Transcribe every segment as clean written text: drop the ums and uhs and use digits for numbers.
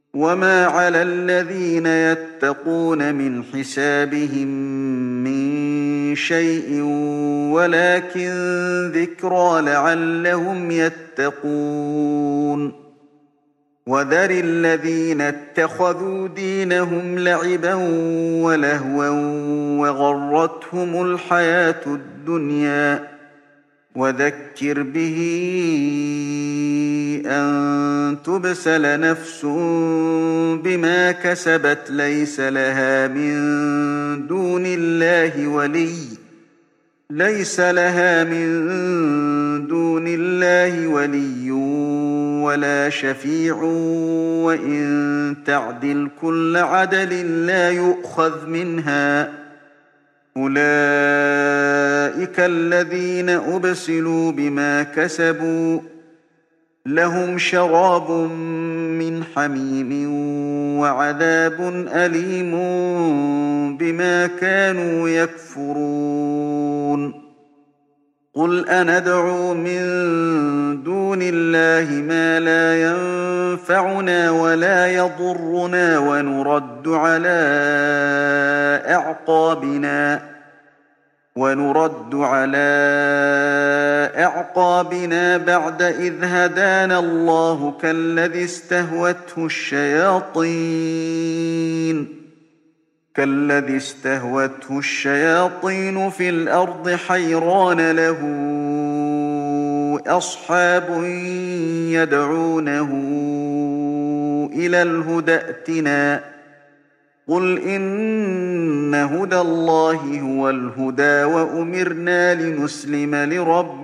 وما على الذين يتقون من حسابهم من شيء ولكن ذكرى لعلهم يتقون وذر الذين اتخذوا دينهم لعبا ولهوا وغرتهم الحياة الدنيا وذكر به أن تبسل نفس بما كسبت ليس لها من دون الله ولي ولا شفيع وإن تعدل كل عدل لا يؤخذ منها أولئك الذين أبسلوا بما كسبوا لهم شراب من حميم وعذاب أليم بما كانوا يكفرون قل أندعو من دون الله ما لا ينفعنا ولا يضرنا ونرد على أعقابنا بعد إذ هدانا الله كالذي استهوته الشياطين في الأرض حيران له أصحاب يدعونه إلى الهدى ائتنا قل إن هدى الله هو الهدى وأمرنا لنسلم لرب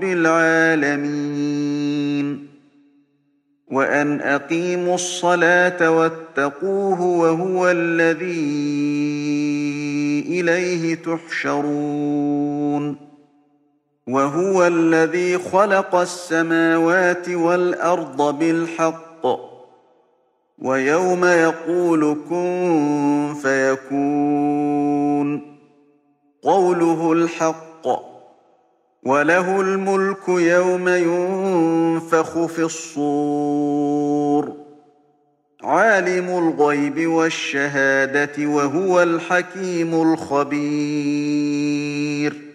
العالمين وأن أقيموا الصلاة واتقوه وهو الذي إليه تحشرون وهو الذي خلق السماوات والأرض بالحق ويوم يقول كن فيكون قوله الحق وله الملك يوم ينفخ في الصور عالم الغيب والشهادة وهو الحكيم الخبير